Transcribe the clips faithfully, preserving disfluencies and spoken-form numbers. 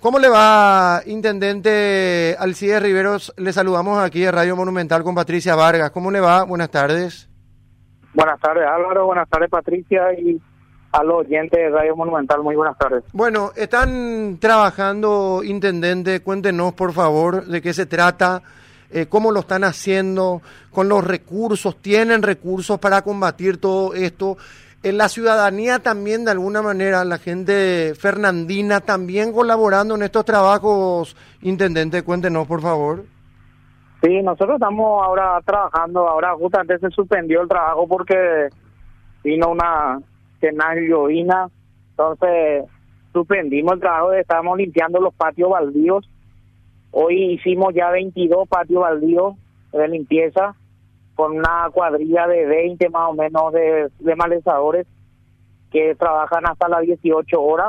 ¿Cómo le va, Intendente Alcides Riveros? Le saludamos aquí de Radio Monumental con Patricia Vargas. ¿Cómo le va? Buenas tardes. Buenas tardes, Álvaro. Buenas tardes, Patricia. Y a los oyentes de Radio Monumental, muy buenas tardes. Bueno, están trabajando, Intendente. Cuéntenos, por favor, de qué se trata, eh, cómo lo están haciendo, con los recursos. ¿Tienen recursos para combatir todo esto? En la ciudadanía también, de alguna manera, la gente fernandina también colaborando en estos trabajos. Intendente, cuéntenos, por favor. Sí, nosotros estamos ahora trabajando, ahora justamente se suspendió el trabajo porque vino una tenaz llovina, entonces suspendimos el trabajo, estábamos limpiando los patios baldíos. Hoy hicimos ya veintidós patios baldíos de limpieza, con una cuadrilla de veinte más o menos de, de malezadores que trabajan hasta las dieciocho horas,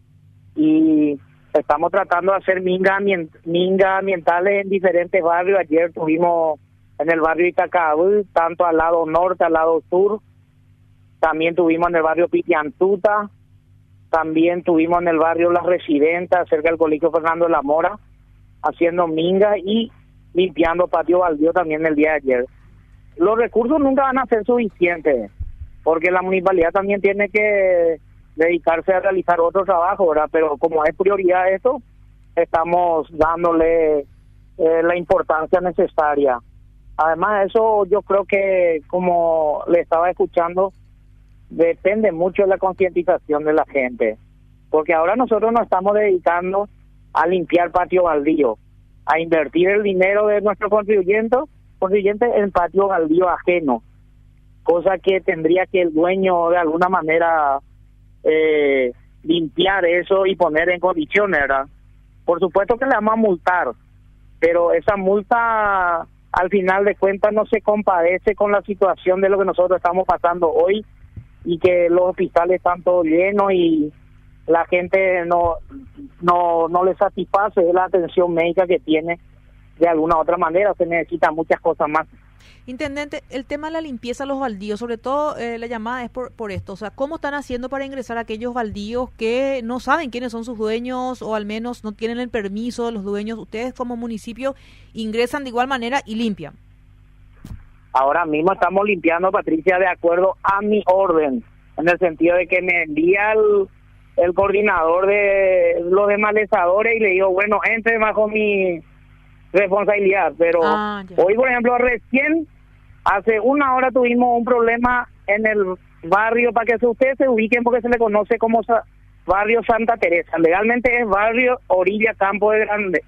y estamos tratando de hacer mingas minga ambientales en diferentes barrios. Ayer tuvimos en el barrio Itacabú, tanto al lado norte, al lado sur, también tuvimos en el barrio Pitiantuta, también tuvimos en el barrio Las Residentas, cerca del Colegio Fernando de la Mora, haciendo minga y limpiando patio baldío también el día de ayer. Los recursos nunca van a ser suficientes, porque la municipalidad también tiene que dedicarse a realizar otro trabajo, ¿verdad? Pero como es prioridad eso, estamos dándole eh, la importancia necesaria. Además de eso, yo creo que, como le estaba escuchando, depende mucho de la concientización de la gente, porque ahora nosotros nos estamos dedicando a limpiar patio baldío, a invertir el dinero de nuestros contribuyentes contribuyentes en patio baldío ajeno, cosa que tendría que el dueño de alguna manera eh, limpiar eso y poner en condiciones, ¿verdad? Por supuesto que le vamos a multar, pero esa multa al final de cuentas no se compadece con la situación de lo que nosotros estamos pasando hoy, y que los hospitales están todos llenos y la gente no no no le satisface la atención médica que tiene. De alguna u otra manera se necesitan muchas cosas más. Intendente, el tema de la limpieza de los baldíos, sobre todo eh, la llamada es por, por esto, o sea, ¿cómo están haciendo para ingresar a aquellos baldíos que no saben quiénes son sus dueños, o al menos no tienen el permiso de los dueños? Ustedes como municipio ingresan de igual manera y limpian. Ahora mismo estamos limpiando, Patricia, de acuerdo a mi orden, en el sentido de que me envía el, el coordinador de los desmalezadores y le digo, bueno, entre bajo mi responsabilidad, pero ah, hoy, por ejemplo, recién hace una hora tuvimos un problema en el barrio, para que ustedes se ubiquen, porque se le conoce como sa- barrio Santa Teresa, legalmente es barrio Orilla Campo de Grande,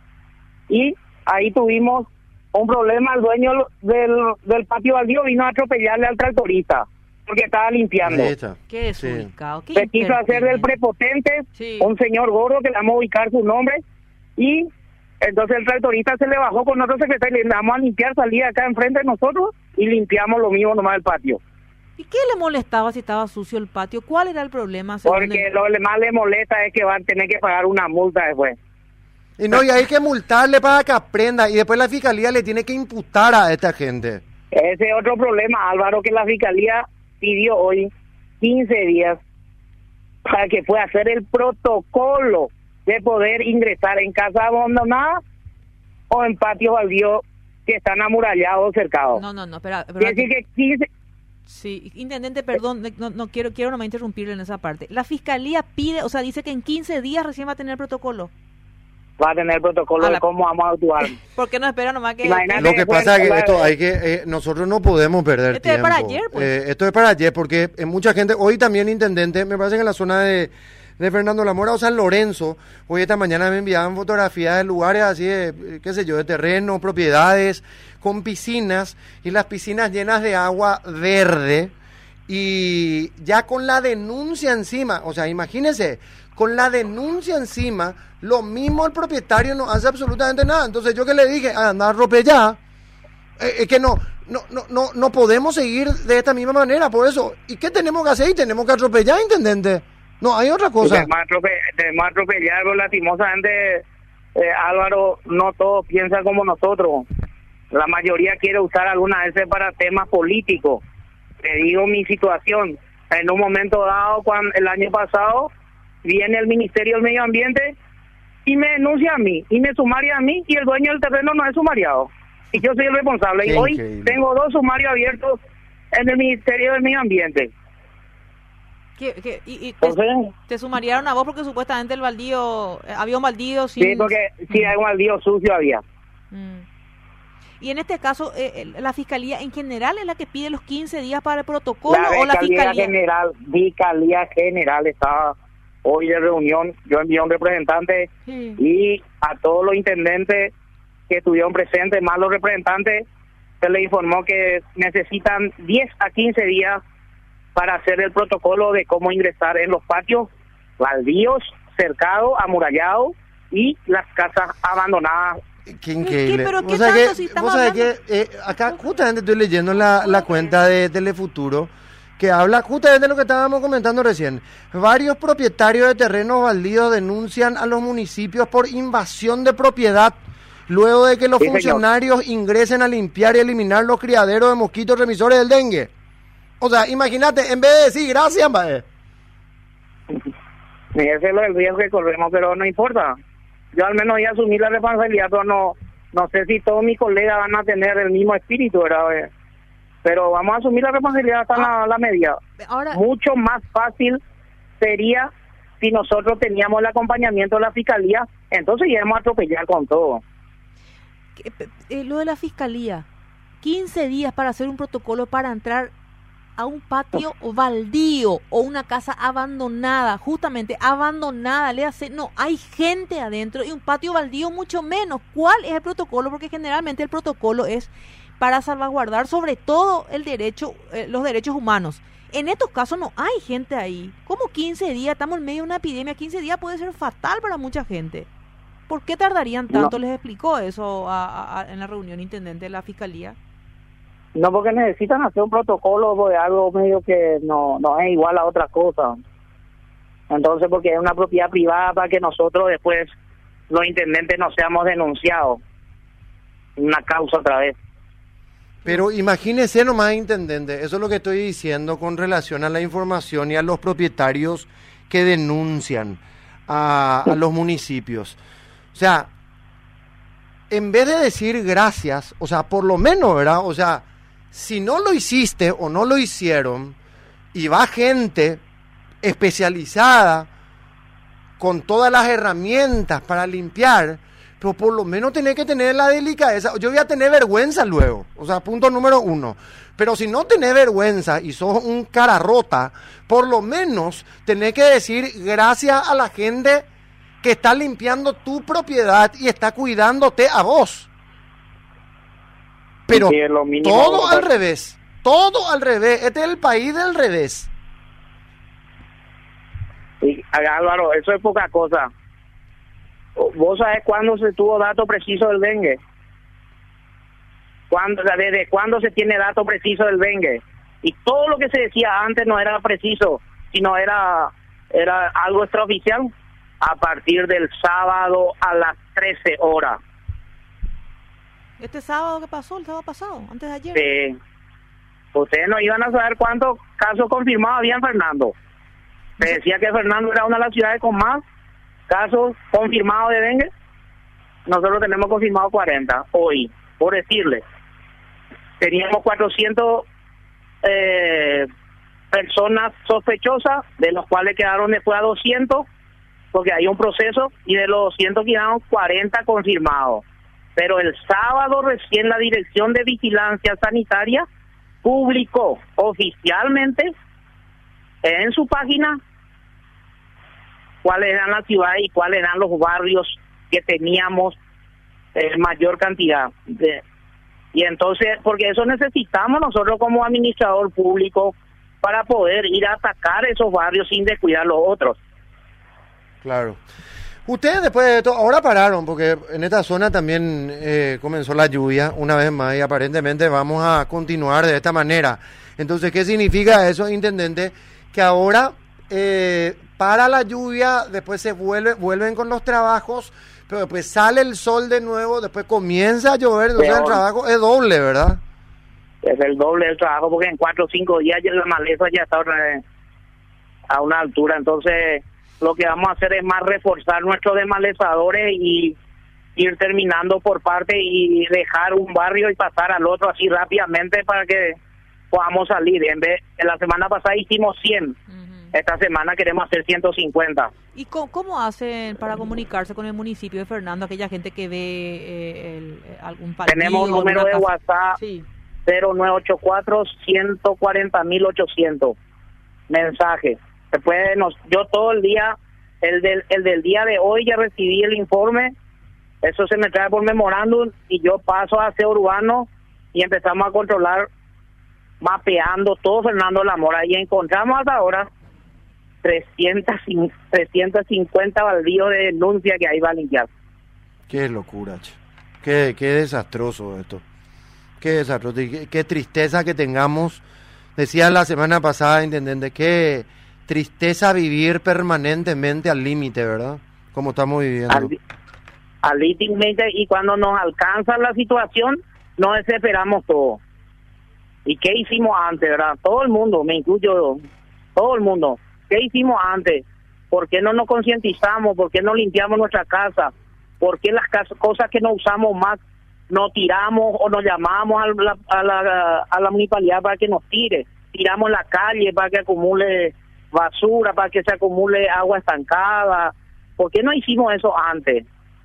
y ahí tuvimos un problema. El dueño del, del patio baldío vino a atropellarle al tractorista porque estaba limpiando. Qué desubicado, sí. Se quiso hacer del prepotente, sí. Un señor gordo que le vamos a ubicar su nombre, y entonces el tractorista se le bajó con otro secretario y le vamos a limpiar, salía acá enfrente de nosotros y limpiamos lo mismo nomás el patio. ¿Y qué le molestaba si estaba sucio el patio? ¿Cuál era el problema? Porque el... lo que más le molesta es que van a tener que pagar una multa después. Y no, y hay que multarle para que aprenda, y después la fiscalía le tiene que imputar a esta gente. Ese es otro problema, Álvaro, que la fiscalía pidió hoy quince días para que pueda hacer el protocolo de poder ingresar en casa abandonada o en patios baldíos que están amurallados o cercados. No, no, no, espera. Es decir que quince... Sí, intendente, perdón, no, no quiero quiero nomás interrumpirle en esa parte. La fiscalía pide, o sea, dice que en quince días recién va a tener el protocolo. Va a tener el protocolo la... de cómo vamos a actuar. ¿Por qué no espera nomás que...? Imagínate, lo que pasa es que esto hay que... Eh, nosotros no podemos perder esto tiempo. Esto es para ayer, pues. Eh, esto es para ayer, porque eh, mucha gente... Hoy también, Intendente, me parece que en la zona de, de Fernando La Mora o San Lorenzo, hoy esta mañana me enviaban fotografías de lugares así de, qué sé yo, de terreno, propiedades, con piscinas, y las piscinas llenas de agua verde, y ya con la denuncia encima, o sea, imagínense, con la denuncia encima, lo mismo el propietario no hace absolutamente nada. Entonces yo que le dije, anda a atropellar, eh, es que no, no, no, no, no podemos seguir de esta misma manera, por eso. ¿Y qué tenemos que hacer? Y tenemos que atropellar, Intendente. No, hay otra cosa. Tenemos que atropellar, pero lastimosamente, eh, Álvaro, no todos piensan como nosotros. La mayoría quiere usar algunas veces para temas políticos. Te digo mi situación. En un momento dado, cuando el año pasado, viene el Ministerio del Medio Ambiente y me denuncia a mí, y me sumaria a mí, y el dueño del terreno no es sumariado. Y yo soy el responsable. Qué y hoy increíble. tengo dos sumarios abiertos en el Ministerio del Medio Ambiente. ¿Qué, qué, y, y te, Entonces, te sumarían a vos porque supuestamente el baldío, eh, había un baldío sin... sí, porque sí hay un baldío sucio había. Mm. Y en este caso, eh, la Fiscalía en general es la que pide los quince días para el protocolo, La o la Fiscalía Fiscalía... General, Fiscalía General estaba hoy de reunión, yo envié a un representante Sí. y a todos los intendentes que estuvieron presentes, más los representantes, se les informó que necesitan diez a quince días para hacer el protocolo de cómo ingresar en los patios baldíos, cercados, amurallados y las casas abandonadas. Qué increíble. ¿Qué? ¿Pero Vos qué sabés tanto que- si estamos vos sabés hablando? que, eh, acá justamente estoy leyendo la, la cuenta de Telefuturo que habla justamente de lo que estábamos comentando recién. Varios propietarios de terrenos baldíos denuncian a los municipios por invasión de propiedad luego de que los Sí, señor. funcionarios ingresen a limpiar y eliminar los criaderos de mosquitos remisores del dengue. O sea, imagínate, en vez de decir gracias, mae, Y ese es lo del riesgo que corremos, pero no importa. Yo al menos voy a asumir la responsabilidad, pero no no sé si todos mis colegas van a tener el mismo espíritu, ¿verdad? Eh, Pero vamos a asumir la responsabilidad hasta la, la medida. Ahora, Mucho más fácil sería si nosotros teníamos el acompañamiento de la Fiscalía, entonces íbamos a atropellar con todo. que- eh, lo de la Fiscalía, quince días para hacer un protocolo para entrar a un patio baldío o una casa abandonada, justamente abandonada, le hace, no, hay gente adentro y un patio baldío mucho menos. ¿Cuál es el protocolo? Porque generalmente el protocolo es para salvaguardar sobre todo el derecho, eh, los derechos humanos. En estos casos no hay gente ahí. ¿Cómo quince días? Estamos en medio de una epidemia. quince días puede ser fatal para mucha gente. ¿Por qué tardarían tanto? No. ¿Les explicó eso a- a- a- en la reunión intendente de la Fiscalía? No, porque necesitan hacer un protocolo de algo medio que no, no es igual a otra cosa. Entonces, porque es una propiedad privada para que nosotros después, los intendentes, no seamos denunciados. Una causa otra vez. pero imagínese nomás, intendente, eso es lo que estoy diciendo con relación a la información y a los propietarios que denuncian a, a los municipios. O sea, en vez de decir gracias, o sea, por lo menos, ¿verdad? O sea, si no lo hiciste o no lo hicieron, y va gente especializada con todas las herramientas para limpiar, pero por lo menos tenés que tener la delicadeza. Yo voy a tener vergüenza luego, o sea, punto número uno. Pero si no tenés vergüenza y sos un cara rota, por lo menos tenés que decir gracias a la gente que está limpiando tu propiedad y está cuidándote a vos. Pero Sí, es lo mínimo. todo al revés, todo al revés. Este es el país del revés. Sí, Álvaro, eso es poca cosa. ¿Vos sabés cuándo se tuvo dato preciso del dengue? ¿Cuándo, o sea, ¿Desde cuándo se tiene dato preciso del dengue? Y todo lo que se decía antes no era preciso, sino era, era algo extraoficial. A partir del sábado a las trece horas. Este sábado, ¿qué pasó? El sábado pasado, antes de ayer. Eh, ustedes no iban a saber cuántos casos confirmados había en Fernando. Se decía que Fernando era una de las ciudades con más casos confirmados de dengue. Nosotros tenemos confirmados cuarenta hoy, por decirle. Teníamos cuatrocientas eh, personas sospechosas, de los cuales quedaron después a doscientos, porque hay un proceso, y de los doscientos quedaron cuarenta confirmados. Pero el sábado recién la Dirección de Vigilancia Sanitaria publicó oficialmente en su página cuáles eran las ciudades y cuáles eran los barrios que teníamos eh, mayor cantidad de, y entonces, porque eso necesitamos nosotros como administrador público para poder ir a atacar esos barrios sin descuidar los otros. Claro. Ustedes después de esto, ahora pararon, porque en esta zona también eh, comenzó la lluvia una vez más y aparentemente vamos a continuar de esta manera. Entonces, ¿qué significa eso, intendente? Que ahora eh, para la lluvia, después se vuelve, vuelven con los trabajos, pero después sale el sol de nuevo, después comienza a llover, entonces el trabajo es doble, ¿verdad? Es el doble del trabajo, porque en cuatro o cinco días ya la maleza ya está otra vez a una altura, entonces lo que vamos a hacer es más reforzar nuestros desmalezadores y ir terminando por parte y dejar un barrio y pasar al otro así rápidamente para que podamos salir. En vez, en la semana pasada hicimos cien, uh-huh. Esta semana queremos hacer ciento cincuenta. ¿Y cómo, cómo hacen para comunicarse con el municipio de Fernando, aquella gente que ve eh, el, algún partido? Tenemos un número de casa? WhatsApp, sí. cero nueve ocho cuatro, uno cuatro cero, mil ochocientos. Mensaje. Se puede, nos, yo todo el día, el del, el del día de hoy ya recibí el informe, eso se me trae por memorándum y yo paso a aseo urbano y empezamos a controlar, mapeando todo Fernando de la Mora y encontramos hasta ahora trescientos cincuenta baldíos de denuncia que ahí va a limpiar. Qué locura, che. Qué, qué desastroso esto. Qué desastroso. Qué, qué tristeza que tengamos. Decía la semana pasada, intendente, qué tristeza vivir permanentemente al límite, ¿verdad? Como estamos viviendo. Al, al límite, y cuando nos alcanza la situación, nos desesperamos todos. ¿Y qué hicimos antes, verdad? Todo el mundo, me incluyo, todo el mundo. ¿Qué hicimos antes? ¿Por qué no nos concientizamos? ¿Por qué no limpiamos nuestra casa? ¿Por qué las casas, cosas que no usamos más no tiramos o nos llamamos a la, a la, a la municipalidad para que nos tire? Tiramos en la calle para que acumule basura, para que se acumule agua estancada. ¿Por qué no hicimos eso antes?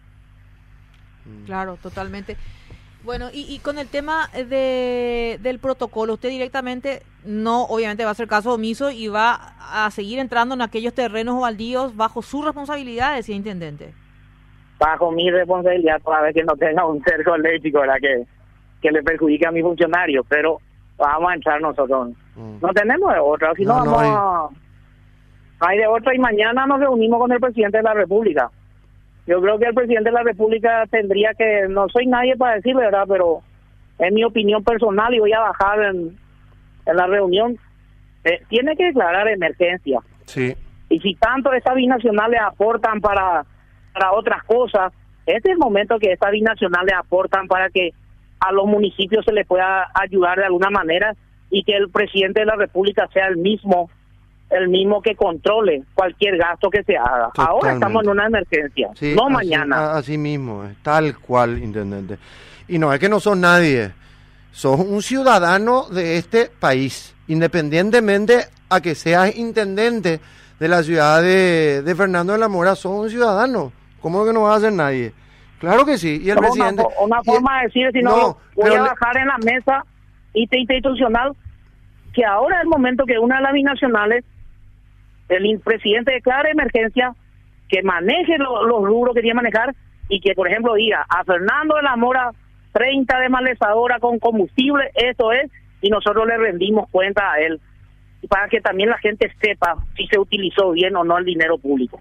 Claro, totalmente. Bueno, y, y con el tema de del protocolo, usted directamente no, obviamente va a hacer caso omiso y va a seguir entrando en aquellos terrenos o baldíos bajo su responsabilidad, decía intendente. Bajo mi responsabilidad, toda vez que no tenga un cerco eléctrico, ¿verdad? Que, que le perjudique a mis funcionarios, pero vamos a entrar nosotros. Mm. No tenemos de otra, si no, no vamos no hay... a... hay de otra, y mañana nos reunimos con el presidente de la República. Yo creo que el presidente de la República tendría que, no soy nadie para decirle, ¿verdad? Pero es mi opinión personal y voy a bajar en, en la reunión. Eh, tiene que declarar emergencia. Sí. Y si tanto estas binacionales aportan para, para otras cosas, este es el momento que estas binacionales aportan para que a los municipios se les pueda ayudar de alguna manera y que el presidente de la República sea el mismo el mismo que controle cualquier gasto que se haga. Totalmente. Ahora estamos en una emergencia, sí, no así, mañana. Así mismo, tal cual, intendente. Y no es que no sos nadie, sos un ciudadano de este país, independientemente a que seas intendente de la ciudad de, de Fernando de la Mora, sos un ciudadano. ¿Cómo que no vas a ser nadie? Claro que sí. Y el no, presidente... Una, una forma de decir, si no, no voy a bajar le... en la mesa institucional, que ahora es el momento que una de las binacionales, el presidente declara emergencia, que maneje lo, los rubros que tiene que manejar y que, por ejemplo, diga a Fernando de la Mora treinta desmalezadoras con combustible, eso es, y nosotros le rendimos cuenta a él, para que también la gente sepa si se utilizó bien o no el dinero público.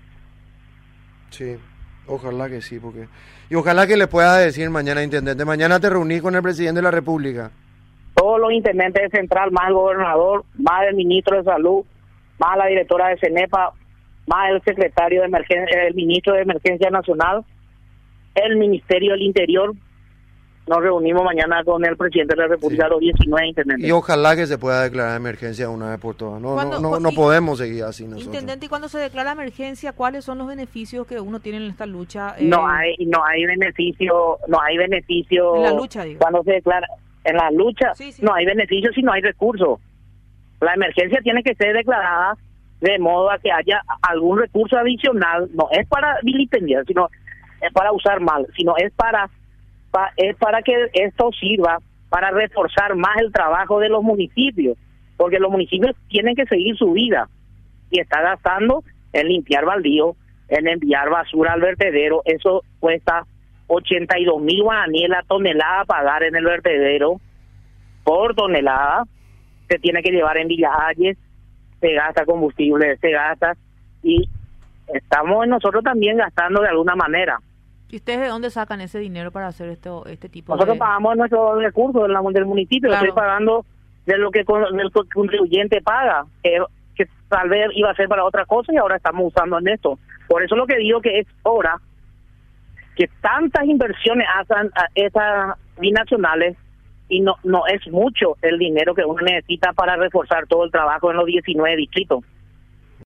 Sí, ojalá que sí, porque y ojalá que le pueda decir mañana, intendente, mañana te reunís con el presidente de la República. Todos los intendentes de Central, más el gobernador, más el ministro de Salud, más la directora de CENEPA, más el secretario de emergencia, el ministro de Emergencia Nacional, el Ministerio del Interior. Nos reunimos mañana con el presidente de la República, sí. Los diecinueve intendentes. Y ojalá que se pueda declarar emergencia una vez por todas. No, no, no, no podemos seguir así nosotros. Intendente, y cuando se declara emergencia, ¿cuáles son los beneficios que uno tiene en esta lucha? Eh... No hay, no hay beneficio, no hay beneficio. En la lucha, digo. Cuando se declara, en la lucha, sí, sí. No hay beneficio si no hay recursos. La emergencia tiene que ser declarada de modo a que haya algún recurso adicional, no es para vilipendiar, sino es para usar mal, sino es para, pa, es para que esto sirva para reforzar más el trabajo de los municipios, porque los municipios tienen que seguir su vida y está gastando en limpiar baldíos, en enviar basura al vertedero. Eso cuesta ochenta y dos mil guaraníes la tonelada a pagar en el vertedero por tonelada. Se tiene que llevar en viajes, se gasta combustible, se gasta, y estamos nosotros también gastando de alguna manera. ¿Y ustedes de dónde sacan ese dinero para hacer este, este tipo nosotros de...? Nosotros pagamos nuestros recursos del, del municipio, claro. Estoy pagando de lo que el contribuyente paga, que, que tal vez iba a ser para otra cosa y ahora estamos usando en esto. Por eso lo que digo que es hora que tantas inversiones hagan a esas binacionales, y no no es mucho el dinero que uno necesita para reforzar todo el trabajo en los diecinueve distritos.